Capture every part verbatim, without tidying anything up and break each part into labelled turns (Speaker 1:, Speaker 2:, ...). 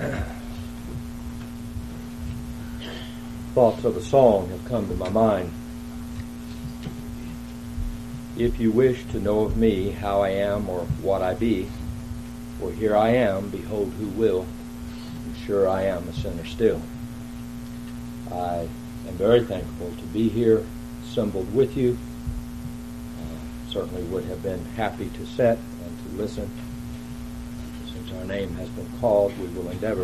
Speaker 1: Thoughts of a song have come to my mind. If you wish to know of me how I am or what I be, for here I am, behold who will, and sure I am a sinner still. I am very thankful to be here, assembled with you. Uh, certainly would have been happy to sit and to listen. Since our name has been called, we will endeavor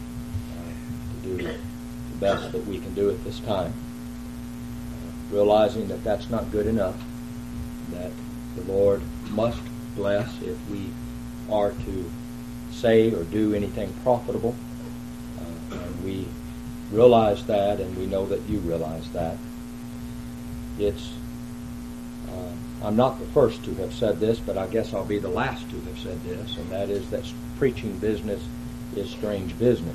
Speaker 1: uh, to do the best that we can do at this time. Uh, realizing that that's not good enough, that the Lord must bless if we are to say or do anything profitable. Uh, and we realize that, and we know that you realize that. It's, uh, I'm not the first to have said this, but I guess I'll be the last to have said this, and that is that preaching business is strange business.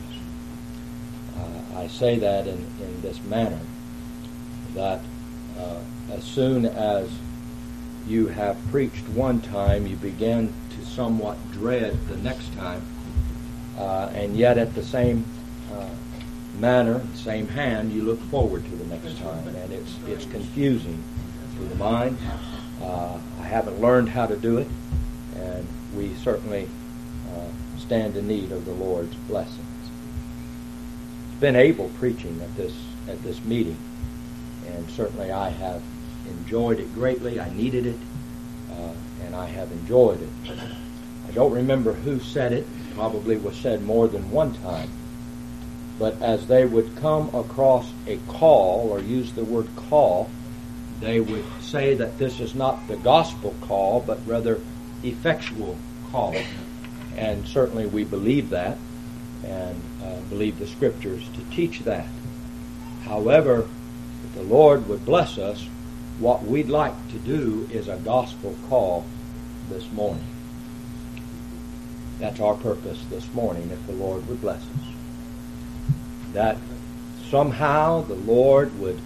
Speaker 1: Uh, I say that in, in this manner, that uh, as soon as you have preached one time, you begin to somewhat dread the next time, uh, and yet at the same uh, manner, same hand, you look forward to the next time, and it's it's confusing to the mind. Uh, I haven't learned how to do it, and we certainly uh, stand in need of the Lord's blessings. It's been able preaching at this at this meeting, and certainly I have enjoyed it greatly. I needed it, uh, and I have enjoyed it. I don't remember who said it. It probably was said more than one time. But as they would come across a call, or use the word call, they would say that this is not the gospel call, but rather effectual call. And certainly we believe that, and uh, believe the Scriptures to teach that. However, if the Lord would bless us, what we'd like to do is a gospel call this morning. That's our purpose this morning, if the Lord would bless us. That somehow the Lord would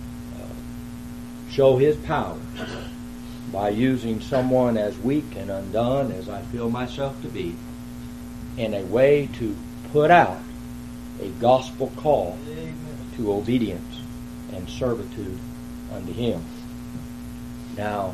Speaker 1: uh, show His power by using someone as weak and undone as I feel myself to be, in a way to put out a gospel call to obedience and servitude unto Him. Now,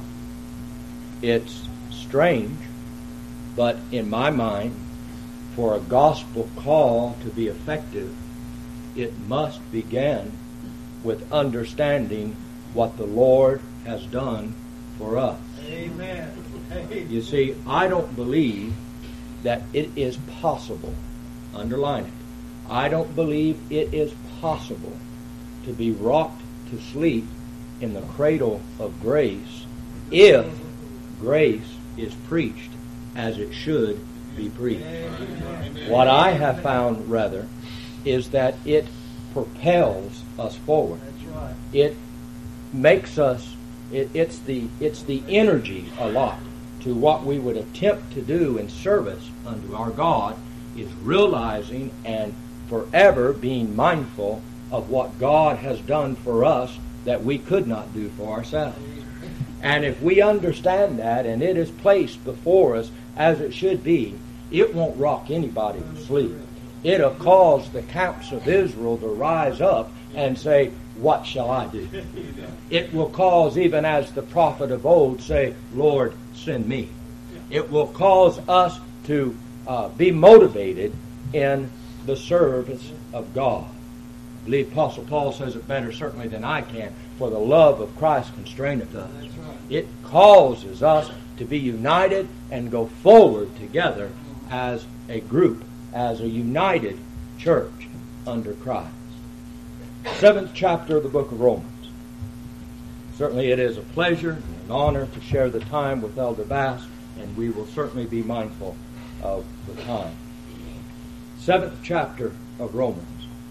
Speaker 1: it's strange, but in my mind, for a gospel call to be effective, it must begin with understanding what the Lord has done for us.
Speaker 2: Amen.
Speaker 1: You see, I don't believe that it is possible, underline it, I don't believe it is possible to be rocked to sleep in the cradle of grace if grace is preached as it should be preached. What I have found, rather, is that it propels us forward. It makes us, it, it's the it's the energy a lot to what we would attempt to do in service unto our God, is realizing and forever being mindful of what God has done for us that we could not do for ourselves. And if we understand that, and it is placed before us as it should be, it won't rock anybody to sleep. It'll cause the camps of Israel to rise up and say, what shall I do? It will cause, even as the prophet of old, say, Lord, send me. It will cause us to uh, be motivated in the service of God. I believe Apostle Paul says it better certainly than I can. For the love of Christ constraineth us. It causes us to be united and go forward together as a group, as a united church under Christ. Seventh chapter of the book of Romans. Certainly it is a pleasure and an honor to share the time with Elder Bass, and we will certainly be mindful of the time. Seventh chapter of Romans.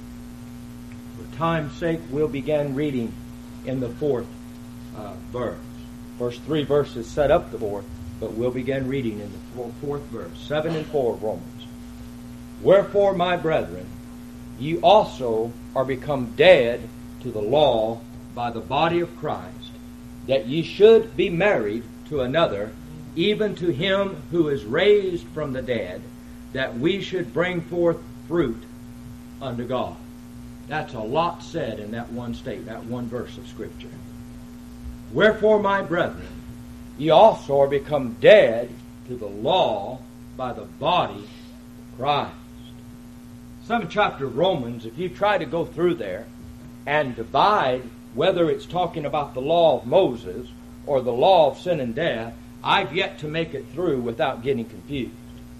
Speaker 1: For time's sake, we'll begin reading in the fourth uh, verse. First three verses set up the fourth, but we'll begin reading in the fourth verse. Seven and four of Romans. Wherefore, my brethren, ye also are become dead to the law by the body of Christ, that ye should be married to another, even to him who is raised from the dead, that we should bring forth fruit unto God. That's a lot said in that one state, that one verse of Scripture. Wherefore, my brethren, ye also are become dead to the law by the body of Christ. Seventh chapter of Romans, if you try to go through there and divide whether it's talking about the law of Moses or the law of sin and death, I've yet to make it through without getting confused.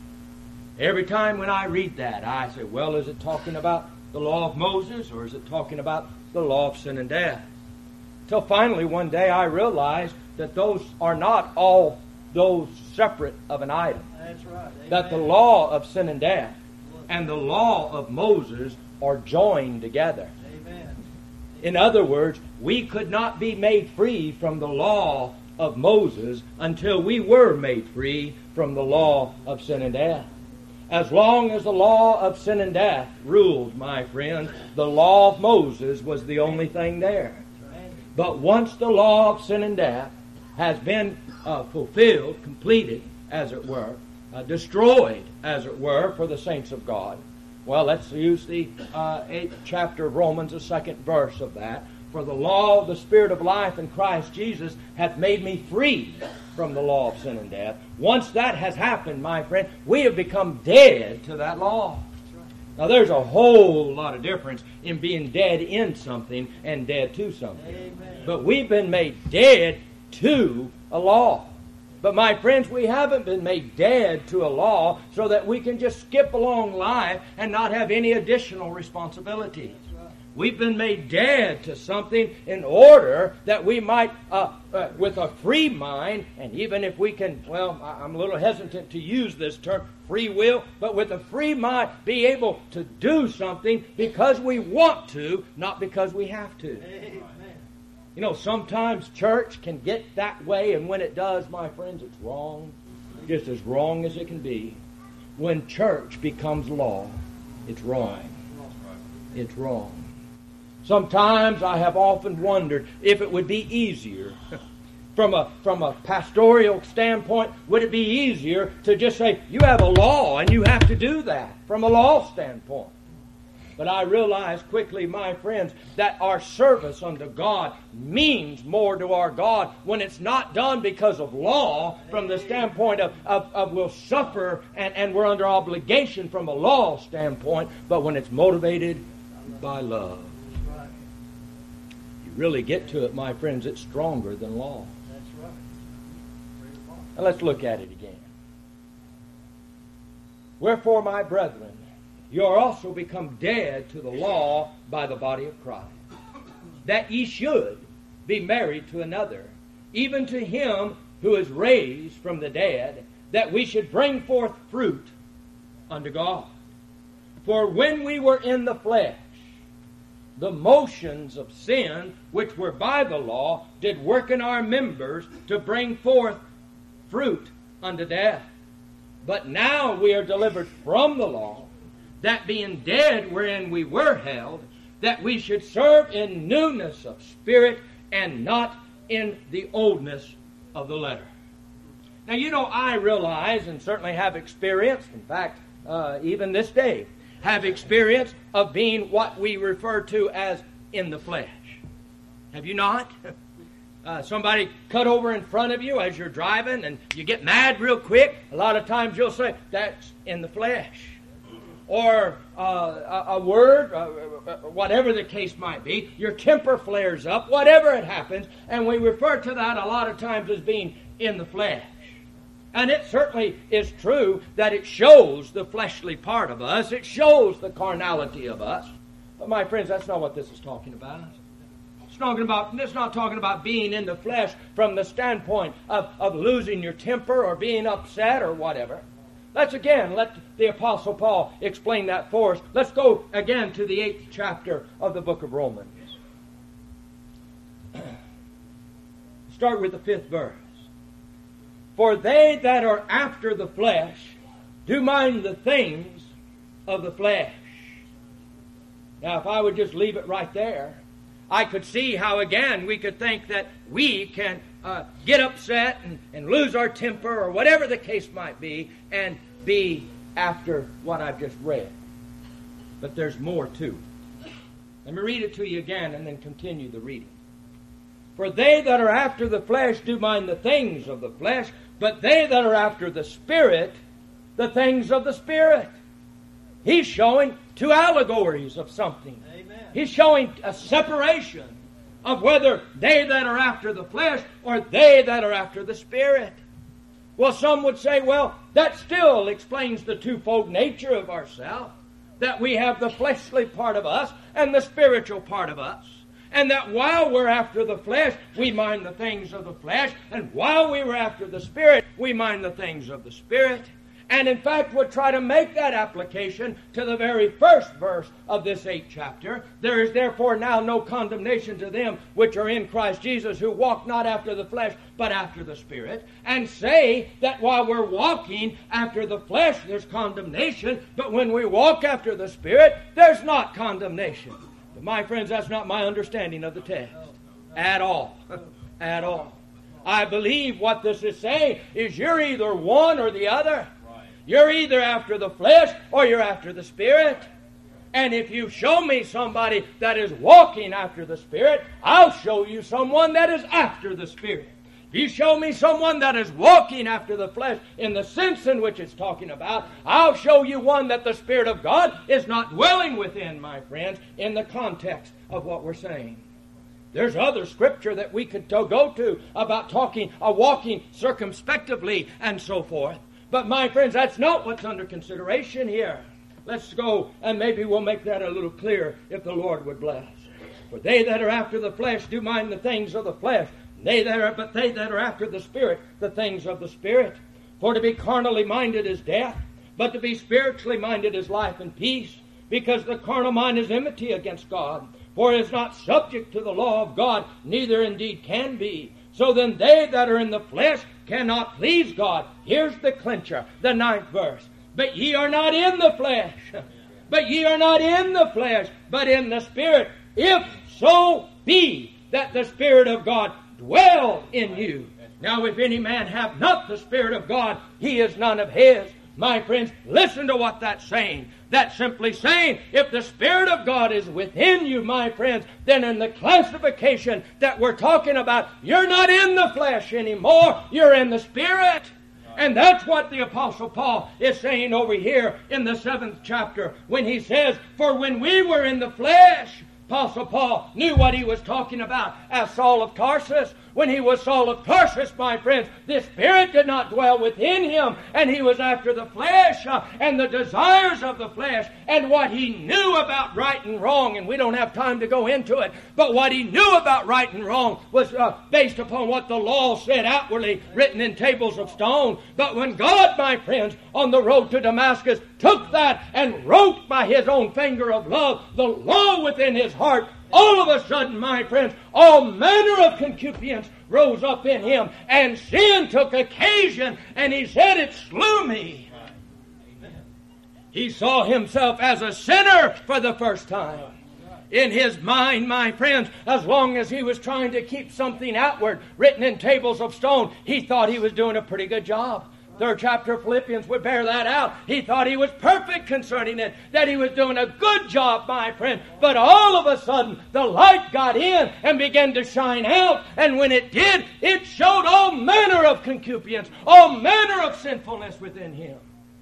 Speaker 1: Every time when I read that, I say, well, is it talking about the law of Moses or is it talking about the law of sin and death? Till finally one day I realized that those are not all those separate of an item.
Speaker 2: That's right. Amen.
Speaker 1: That the law of sin and death and the law of Moses are joined together.
Speaker 2: Amen.
Speaker 1: In other words, we could not be made free from the law of Moses until we were made free from the law of sin and death. As long as the law of sin and death ruled, my friend, the law of Moses was the only thing there. But once the law of sin and death has been uh, fulfilled, completed, as it were, uh, destroyed, as it were, for the saints of God. Well, let's use the uh, eighth chapter of Romans, the second verse of that. For the law of the Spirit of life in Christ Jesus hath made me free from the law of sin and death. Once that has happened, my friend, we have become dead to that law. Now, there's a whole lot of difference in being dead in something and dead to something.
Speaker 2: Amen.
Speaker 1: But we've been made dead to a law. But, my friends, we haven't been made dead to a law so that we can just skip along life and not have any additional responsibility. We've been made dead to something in order that we might, uh, uh, with a free mind, and even if we can, well, I'm a little hesitant to use this term, free will, but with a free mind, be able to do something because we want to, not because we have to.
Speaker 2: Amen.
Speaker 1: You know, sometimes church can get that way, and when it does, my friends, it's wrong. Just as wrong as it can be. When church becomes law, it's wrong. It's wrong. Sometimes I have often wondered if it would be easier, from a from a pastoral standpoint, would it be easier to just say, you have a law and you have to do that, from a law standpoint. But I realize quickly, my friends, that our service unto God means more to our God when it's not done because of law, from the standpoint of, of, of we'll suffer and, and we're under obligation from a law standpoint, but when it's motivated by love. You really get to it, my friends, it's stronger than law.
Speaker 2: That's right.
Speaker 1: Now let's look at it again. Wherefore, my brethren, you are also become dead to the law by the body of Christ, that ye should be married to another, even to him who is raised from the dead, that we should bring forth fruit unto God. For when we were in the flesh, the motions of sin, which were by the law, did work in our members to bring forth fruit unto death. But now we are delivered from the law, that being dead wherein we were held, that we should serve in newness of spirit and not in the oldness of the letter. Now, you know, I realize and certainly have experienced, in fact, uh, even this day, have experience of being what we refer to as in the flesh. Have you not? Uh, somebody cut over in front of you as you're driving and you get mad real quick. A lot of times you'll say, that's in the flesh. Or uh, a, a word, uh, whatever the case might be, your temper flares up, whatever it happens, and we refer to that a lot of times as being in the flesh. And it certainly is true that it shows the fleshly part of us. It shows the carnality of us. But my friends, that's not what this is talking about. It's talking about, it's not talking about being in the flesh from the standpoint of, of losing your temper or being upset or whatever. Let's again, let the Apostle Paul explain that for us. Let's go again to the eighth chapter of the book of Romans. Start with the fifth verse. For they that are after the flesh do mind the things of the flesh. Now, if I would just leave it right there, I could see how, again, we could think that we can uh, get upset and, and lose our temper or whatever the case might be and be after what I've just read. But there's more too. Let me read it to you again and then continue the reading. For they that are after the flesh do mind the things of the flesh, but they that are after the Spirit, the things of the Spirit. He's showing two allegories of something.
Speaker 2: Amen.
Speaker 1: He's showing a separation of whether they that are after the flesh or they that are after the Spirit. Well, some would say, well, that still explains the twofold nature of ourselves. That we have the fleshly part of us and the spiritual part of us. And that while we're after the flesh, we mind the things of the flesh. And while we were after the Spirit, we mind the things of the Spirit. And in fact, we'll try to make that application to the very first verse of this eighth chapter. There is therefore now no condemnation to them which are in Christ Jesus, who walk not after the flesh, but after the Spirit. And say that while we're walking after the flesh, there's condemnation. But when we walk after the Spirit, there's not condemnation. But my friends, that's not my understanding of the text. At all. At all. I believe what this is saying is you're either one or the other. You're either after the flesh or you're after the Spirit. And if you show me somebody that is walking after the Spirit, I'll show you someone that is after the Spirit. If you show me someone that is walking after the flesh in the sense in which it's talking about, I'll show you one that the Spirit of God is not dwelling within, my friends, in the context of what we're saying. There's other scripture that we could go to about talking, uh, walking circumspectively and so forth. But my friends, that's not what's under consideration here. Let's go and maybe we'll make that a little clearer if the Lord would bless. For they that are after the flesh do mind the things of the flesh. They that are, but they that are after the Spirit, the things of the Spirit. For to be carnally minded is death, but to be spiritually minded is life and peace. Because the carnal mind is enmity against God. For it is not subject to the law of God, neither indeed can be. So then they that are in the flesh cannot please God. Here's the clincher, the ninth verse. But ye are not in the flesh. But ye are not in the flesh, but in the Spirit. If so be that the Spirit of God dwell in you. Now if any man have not the Spirit of God, he is none of his. My friends, listen to what that's saying. That's simply saying, if the Spirit of God is within you, my friends, then in the classification that we're talking about, you're not in the flesh anymore, you're in the Spirit. And that's what the Apostle Paul is saying over here in the seventh chapter when he says, for when we were in the flesh, Apostle Paul knew what he was talking about as Saul of Tarsus. When he was Saul of Tarsus, my friends, the Spirit did not dwell within him, and he was after the flesh uh, and the desires of the flesh, and what he knew about right and wrong, and we don't have time to go into it, but what he knew about right and wrong was uh, based upon what the law said outwardly, written in tables of stone. But when God, my friends, on the road to Damascus, took that and wrote by his own finger of love the law within his heart, all of a sudden, my friends, all manner of concupiscence rose up in him, and sin took occasion, and he said, it slew me. Amen. He saw himself as a sinner for the first time. In his mind, my friends, as long as he was trying to keep something outward written in tables of stone, he thought he was doing a pretty good job. Third chapter of Philippians would bear that out. He thought he was perfect concerning it, that he was doing a good job, my friend. But all of a sudden, the light got in and began to shine out. And when it did, it showed all manner of concupiscence, all manner of sinfulness within him.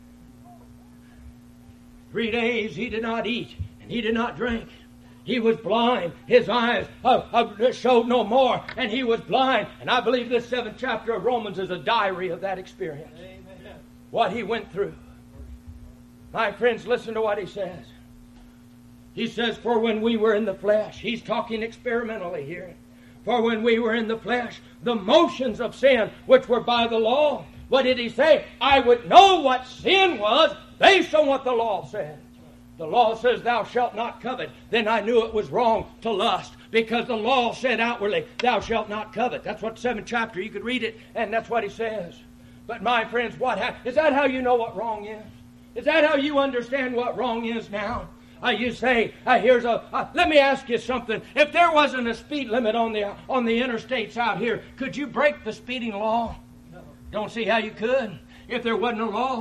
Speaker 1: Three days he did not eat and he did not drink. He was blind. His eyes uh, uh, showed no more, and he was blind. And I believe this seventh chapter of Romans is a diary of that experience. Amen. What he went through. My friends, listen to what he says. He says, for when we were in the flesh, he's talking experimentally here. For when we were in the flesh, the motions of sin, which were by the law, what did he say? I would know what sin was based on what the law said. The law says, thou shalt not covet. Then I knew it was wrong to lust, because the law said outwardly, thou shalt not covet. That's what the seventh chapter, you could read it, and that's what he says. But my friends, what ha- is that how you know what wrong is? Is that how you understand what wrong is now? Uh, you say, uh, here's a, uh, let me ask you something. If there wasn't a speed limit on the, on the interstates out here, could you break the speeding law? No. Don't see how you could. If there wasn't a law.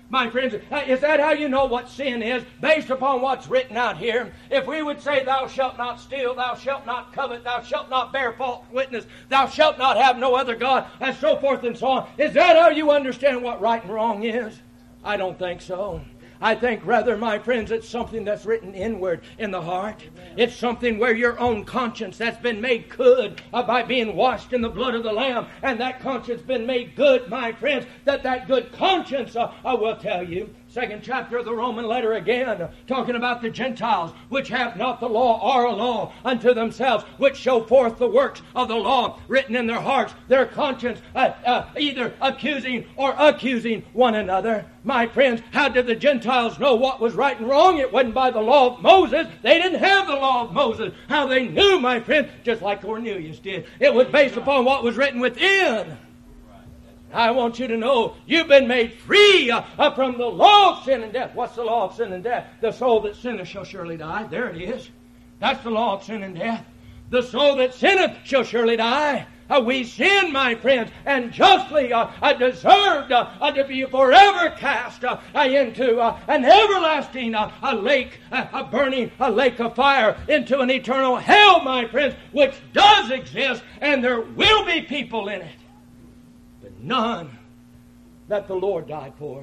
Speaker 1: My friends, is that how you know what sin is? Based upon what's written out here. If we would say, thou shalt not steal, thou shalt not covet, thou shalt not bear false witness, thou shalt not have no other God, and so forth and so on. Is that how you understand what right and wrong is? I don't think so. I think rather, my friends, it's something that's written inward in the heart. It's something where your own conscience that's been made good uh, by being washed in the blood of the Lamb. And that conscience been made good, my friends, that that good conscience, uh, I will tell you, second chapter of the Roman letter again, uh, talking about the Gentiles, which have not the law or a law unto themselves, which show forth the works of the law written in their hearts, their conscience, uh, uh, either accusing or accusing one another. My friends, how did the Gentiles know what was right and wrong? It wasn't by the law of Moses. They didn't have the law of Moses. How they knew, my friend, just like Cornelius did. It was based upon what was written within. I want you to know you've been made free uh, uh, from the law of sin and death. What's the law of sin and death? The soul that sinneth shall surely die. There it is. That's the law of sin and death. The soul that sinneth shall surely die. Uh, we sin, my friends, and justly uh, uh, deserved uh, uh, to be forever cast uh, uh, into uh, an everlasting uh, a lake, uh, a burning a lake of fire, into an eternal hell, my friends, which does exist, and there will be people in it, but none that the Lord died for.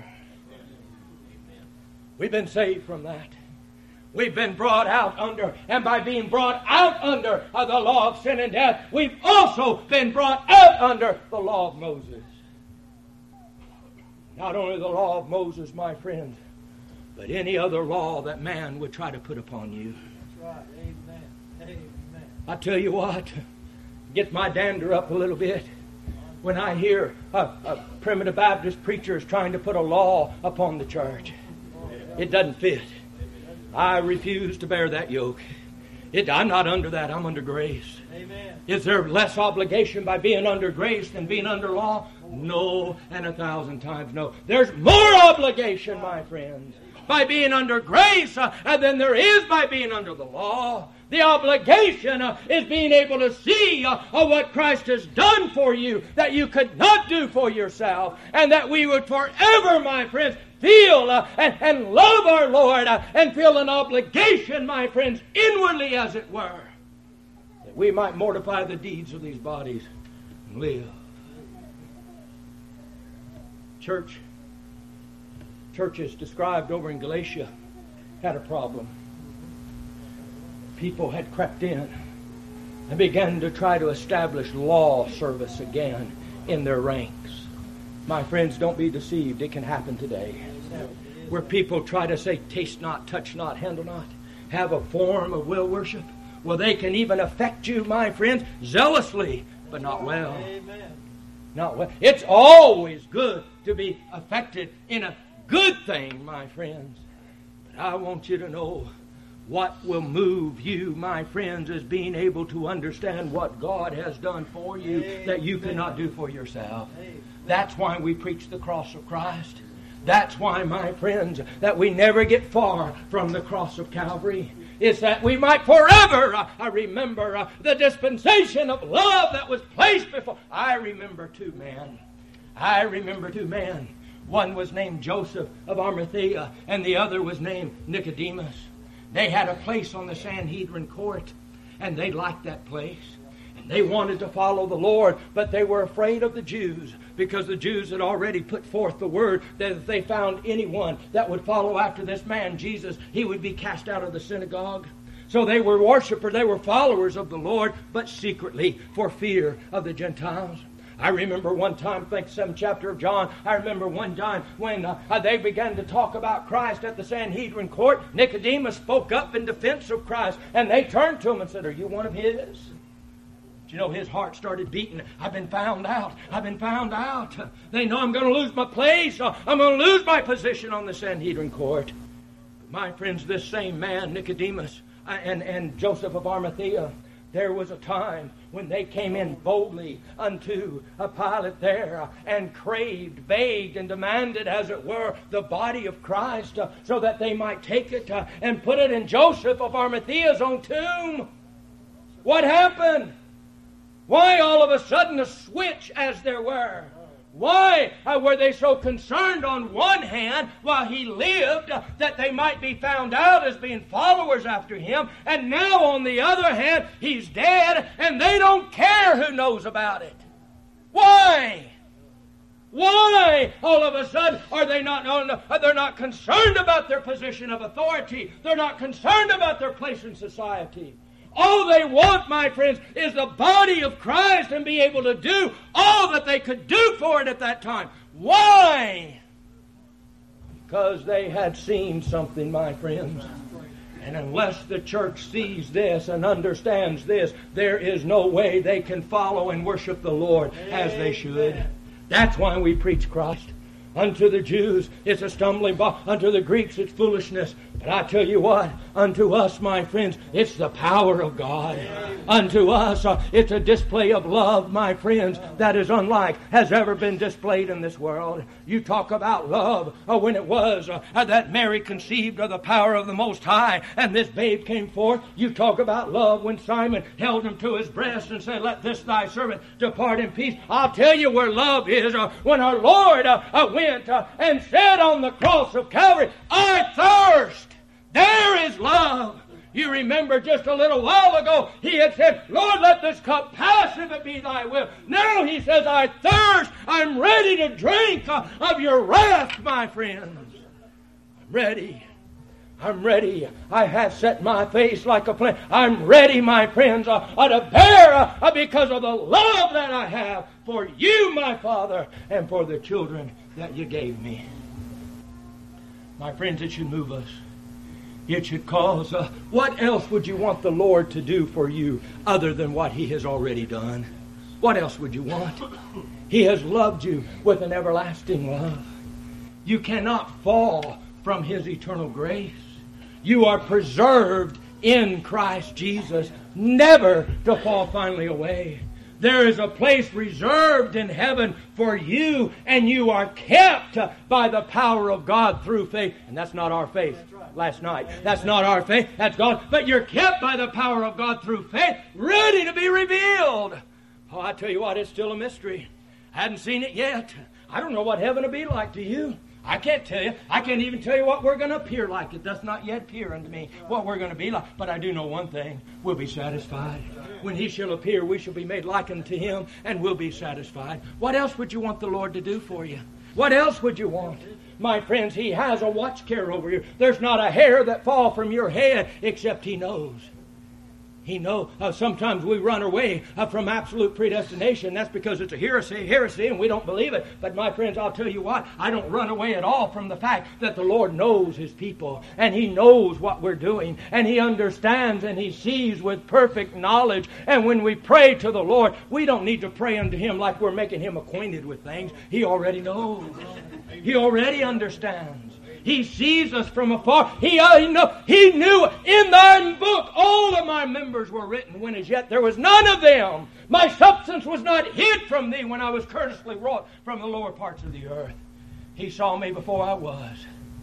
Speaker 1: We've been saved from that. We've been brought out under, and by being brought out under uh, the law of sin and death, we've also been brought out under the law of Moses. Not only the law of Moses, my friends, but any other law that man would try to put upon you.
Speaker 2: That's right. Amen. Amen.
Speaker 1: I tell you what, get my dander up a little bit when I hear a, a primitive Baptist preachers trying to put a law upon the church. It doesn't fit. I refuse to bear that yoke. It, I'm not under that. I'm under grace.
Speaker 2: Amen.
Speaker 1: Is there less obligation by being under grace than being under law? No, and a thousand times no. There's more obligation, my friends, by being under grace uh, than there is by being under the law. The obligation uh, is being able to see uh, uh, what Christ has done for you that you could not do for yourself, and that we would forever, my friends, feel uh, and, and love our Lord uh, and feel an obligation, my friends, inwardly as it were, that we might mortify the deeds of these bodies and live. Church, churches described over in Galatia had a problem. People had crept in and began to try to establish law service again in their ranks. My friends, don't be deceived. It can happen today. Where people try to say, taste not, touch not, handle not, have a form of will worship. Well, they can even affect you, my friends, zealously, but not well.
Speaker 2: Amen.
Speaker 1: Not well. It's always good to be affected in a good thing, my friends. But I want you to know, what will move you, my friends, is being able to understand what God has done for you Amen. That you cannot do for yourself. Amen. That's why we preach the cross of Christ. That's why, my friends, that we never get far from the cross of Calvary. Is that we might forever uh, remember uh, the dispensation of love that was placed before. I remember two men. I remember two men. One was named Joseph of Arimathea, and the other was named Nicodemus. They had a place on the Sanhedrin court, and they liked that place. And they wanted to follow the Lord, but they were afraid of the Jews, because the Jews had already put forth the word that if they found anyone that would follow after this man, Jesus, he would be cast out of the synagogue. So they were worshipers, they were followers of the Lord, but secretly for fear of the Gentiles. I remember one time, I think seventh chapter of John, I remember one time when uh, they began to talk about Christ at the Sanhedrin court. Nicodemus spoke up in defense of Christ, and they turned to him and said, are you one of his? Do you know, his heart started beating. I've been found out. I've been found out. They know I'm going to lose my place. I'm going to lose my position on the Sanhedrin court. But my friends, this same man, Nicodemus, and, and Joseph of Arimathea, there was a time when they came in boldly unto a Pilate there and craved, begged, and demanded, as it were, the body of Christ uh, so that they might take it uh, and put it in Joseph of Arimathea's own tomb. What happened? Why all of a sudden a switch, as there were? Why uh, were they so concerned on one hand while he lived uh, that they might be found out as being followers after him, and now on the other hand he's dead and they don't care who knows about it? Why? Why all of a sudden are they not they're not concerned about their position of authority? They're not concerned about their place in society. All they want, my friends, is the body of Christ and be able to do all that they could do for it at that time. Why? Because they had seen something, my friends. And unless the church sees this and understands this, there is no way they can follow and worship the Lord as they should. That's why we preach Christ. Unto the Jews it's a stumbling block. Unto the Greeks it's foolishness. But I tell you what, unto us, my friends, it's the power of God. Amen. Unto us, uh, it's a display of love, my friends, that is unlike has ever been displayed in this world. You talk about love uh, when it was uh, that Mary conceived of the power of the Most High and this babe came forth. You talk about love when Simon held him to his breast and said, let this thy servant depart in peace. I'll tell you where love is. Uh, when our Lord uh, uh, went uh, and said on the cross of Calvary, I thirst. There is love. You remember just a little while ago, he had said, Lord, let this cup pass if it be thy will. Now he says, I thirst. I'm ready to drink of your wrath, my friends. I'm ready. I'm ready. I have set my face like a flint. I'm ready, my friends, uh, uh, to bear uh, because of the love that I have for you, my Father, and for the children that you gave me. My friends, it should move us. It should cause, uh, what else would you want the Lord to do for you other than what He has already done? What else would you want? He has loved you with an everlasting love. You cannot fall from His eternal grace. You are preserved in Christ Jesus, never to fall finally away. There is a place reserved in heaven for you, and you are kept by the power of God through faith. And that's not our faith last night. That's not our faith. That's God. But you're kept by the power of God through faith, ready to be revealed. Oh, I tell you what, it's still a mystery. I hadn't seen it yet. I don't know what heaven will be like to you. I can't tell you. I can't even tell you what we're going to appear like. It does not yet appear unto me what we're going to be like. But I do know one thing. We'll be satisfied. When He shall appear, we shall be made like unto Him, and we'll be satisfied. What else would you want the Lord to do for you? What else would you want? My friends, He has a watch care over you. There's not a hair that fall from your head except He knows. He knows. Uh, sometimes we run away uh, from absolute predestination. That's because it's a heresy, heresy, and we don't believe it. But my friends, I'll tell you what, I don't run away at all from the fact that the Lord knows His people, and He knows what we're doing, and He understands, and He sees with perfect knowledge. And when we pray to the Lord, we don't need to pray unto Him like we're making Him acquainted with things. He already knows. He already understands. He sees us from afar. He, uh, he, know, he knew in thine book all of my members were written, when as yet there was none of them. My substance was not hid from thee when I was courteously wrought from the lower parts of the earth. He saw me before I was.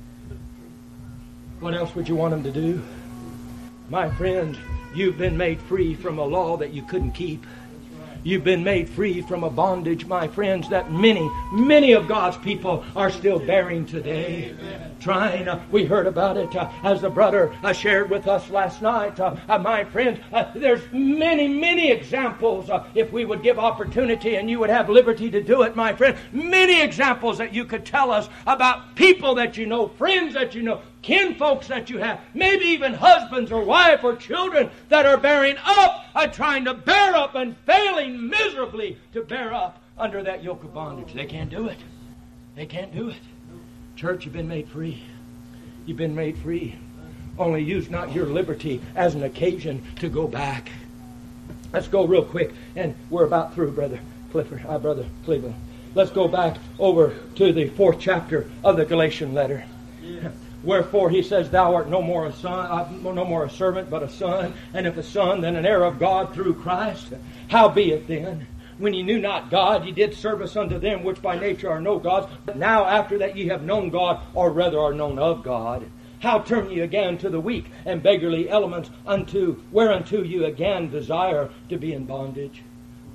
Speaker 1: What else would you want Him to do? My friends, you've been made free from a law that you couldn't keep. You've been made free from a bondage, my friends, that many, many of God's people are still bearing today. Amen. Trying, uh, we heard about it uh, as the brother uh, shared with us last night. Uh, uh, my friends, uh, there's many, many examples, uh, if we would give opportunity and you would have liberty to do it, my friend. Many examples that you could tell us about people that you know, friends that you know, kinfolks that you have, maybe even husbands or wife or children that are bearing up, uh, trying to bear up and failing miserably to bear up under that yoke of bondage. They can't do it. They can't do it. Church, you've been made free. You've been made free. Only use not your liberty as an occasion to go back. Let's go real quick, and we're about through, Brother Clifford, uh, Brother Cleveland. Let's go back over to the fourth chapter of the Galatian letter. Yeah. Wherefore he says, thou art no more a son, uh, no more a servant, but a son, and if a son, then an heir of God through Christ. Howbeit then, when ye knew not God, ye did service unto them which by nature are no gods. But now after that ye have known God, or rather are known of God, how turn ye again to the weak and beggarly elements, unto whereunto you again desire to be in bondage?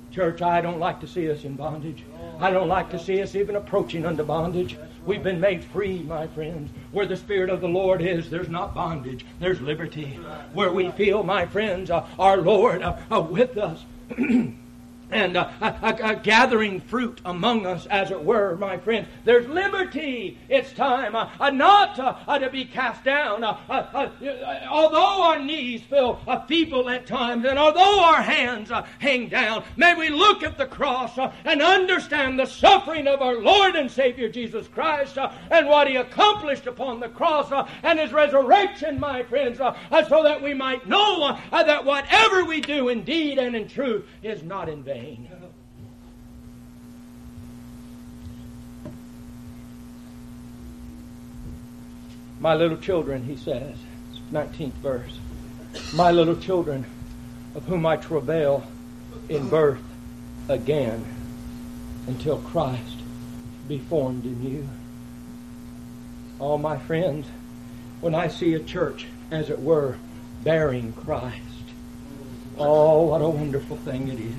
Speaker 1: Church, I don't like to see us in bondage. I don't like to see us even approaching unto bondage. We've been made free, my friends. Where the Spirit of the Lord is, there's not bondage. There's liberty. Where we feel, my friends, uh, our Lord uh, uh, with us. And uh, uh, uh, gathering fruit among us, as it were, my friends. There's liberty. It's time uh, uh, not uh, uh, to be cast down. Uh, uh, uh, although our knees feel uh, feeble at times, and although our hands uh, hang down, may we look at the cross uh, and understand the suffering of our Lord and Savior Jesus Christ uh, and what He accomplished upon the cross uh, and His resurrection, my friends, uh, uh, so that we might know uh, uh, that whatever we do in deed and in truth is not in vain. My little children, he says, nineteenth verse, my little children, of whom I travail in birth again until Christ be formed in you. Oh, my friends, when I see a church, as it were, bearing Christ, oh, what a wonderful thing it is.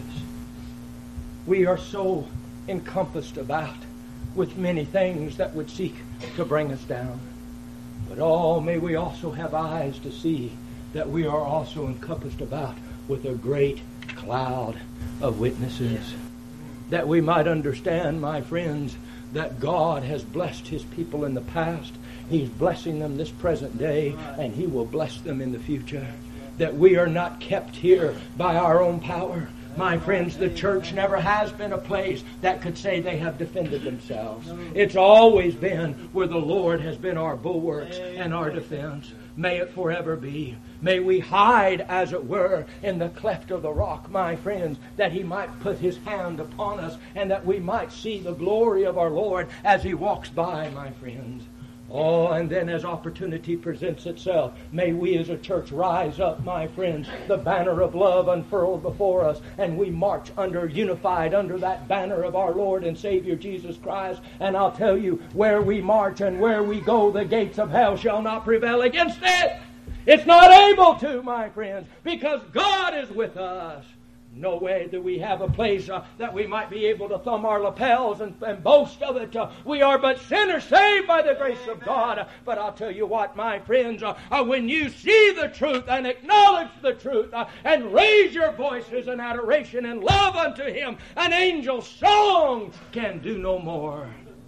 Speaker 1: We are so encompassed about with many things that would seek to bring us down. But oh, may we also have eyes to see that we are also encompassed about with a great cloud of witnesses. That we might understand, my friends, that God has blessed His people in the past. He's blessing them this present day, and He will bless them in the future. That we are not kept here by our own power. My friends, the church never has been a place that could say they have defended themselves. It's always been where the Lord has been our bulwarks and our defense. May it forever be. May we hide, as it were, in the cleft of the rock, my friends, that He might put His hand upon us and that we might see the glory of our Lord as He walks by, my friends. Oh, and then as opportunity presents itself, may we as a church rise up, my friends, the banner of love unfurled before us, and we march under, unified under that banner of our Lord and Savior Jesus Christ. And I'll tell you, where we march and where we go, the gates of hell shall not prevail against it. It's not able to, my friends, because God is with us. No way do we have a place uh, that we might be able to thumb our lapels and, and boast of it. Uh, we are but sinners saved by the grace of God. Uh, but I'll tell you what, my friends, uh, uh, when you see the truth and acknowledge the truth uh, and raise your voices in adoration and love unto Him, an angel's song can do no more.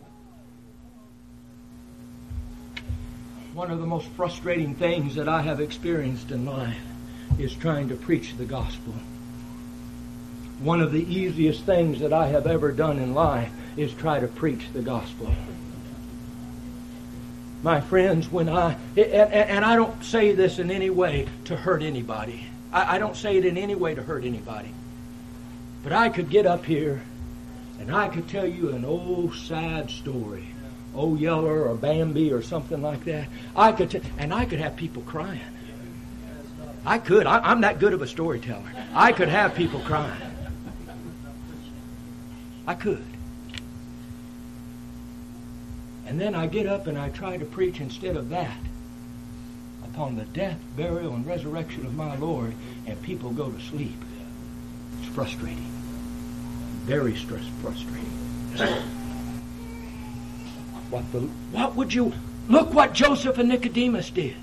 Speaker 1: One of the most frustrating things that I have experienced in life is trying to preach the gospel. One of the easiest things that I have ever done in life is try to preach the gospel. My friends, when I, and, and I don't say this in any way to hurt anybody. I, I don't say it in any way to hurt anybody. But I could get up here and I could tell you an old sad story. Old Yeller or Bambi or something like that. I could, t- and I could have people crying. I could. I, I'm that good of a storyteller. I could have people crying. I could. And then I get up and I try to preach instead of that upon the death, burial, and resurrection of my Lord, and people go to sleep. It's frustrating. Very stress frustrating. What the what would you look what Joseph and Nicodemus did?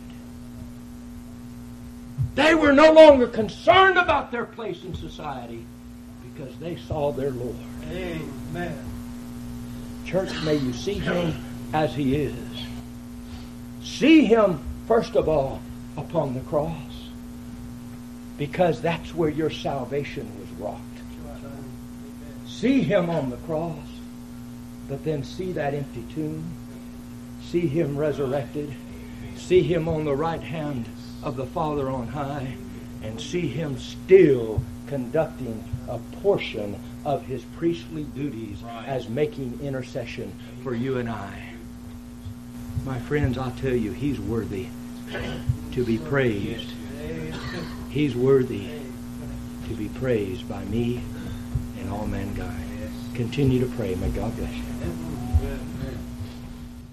Speaker 1: They were no longer concerned about their place in society because they saw their Lord.
Speaker 2: Amen.
Speaker 1: Church, may you see Him as He is. See Him, first of all, upon the cross. Because that's where your salvation was wrought. See Him on the cross, but then see that empty tomb. See Him resurrected. See Him on the right hand of the Father on high, and see Him still conducting a portion of His priestly duties as making intercession for you and I. My friends, I'll tell you, He's worthy to be praised. He's worthy to be praised by me and all mankind. Continue to pray. May God bless you.